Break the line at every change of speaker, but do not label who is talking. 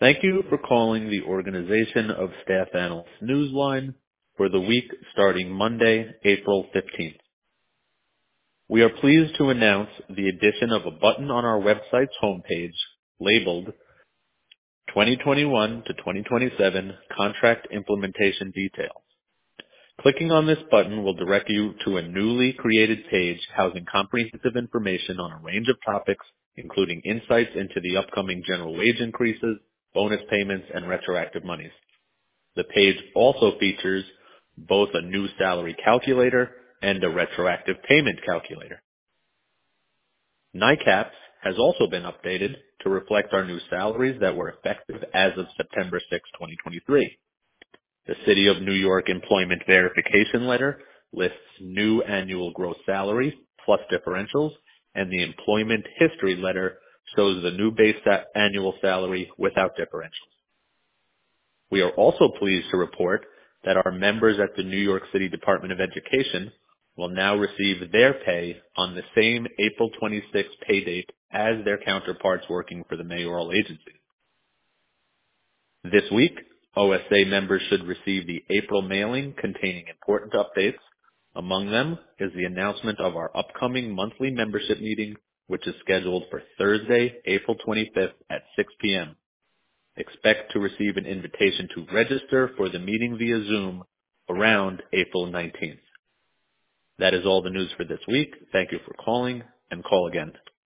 Thank you for calling the Organization of Staff Analysts Newsline for the week starting Monday, April 15th. We are pleased to announce the addition of a button on our website's homepage labeled 2021 to 2027 Contract Implementation Details. Clicking on this button will direct you to a newly created page housing comprehensive information on a range of topics, including insights into the upcoming general wage increases, bonus payments, and retroactive monies. The page also features both a new salary calculator and a retroactive payment calculator. NICAPS has also been updated to reflect our new salaries that were effective as of September 6, 2023. The City of New York Employment Verification Letter lists new annual gross salary plus differentials, and the Employment History Letter shows the new base annual salary without differentials. We are also pleased to report that our members at the New York City Department of Education will now receive their pay on the same April 26th pay date as their counterparts working for the mayoral agency. This week, OSA members should receive the April mailing containing important updates. Among them is the announcement of our upcoming monthly membership meeting, which is scheduled for Thursday, April 25th at 6 p.m. Expect to receive an invitation to register for the meeting via Zoom around April 19th. That is all the news for this week. Thank you for calling, and call again.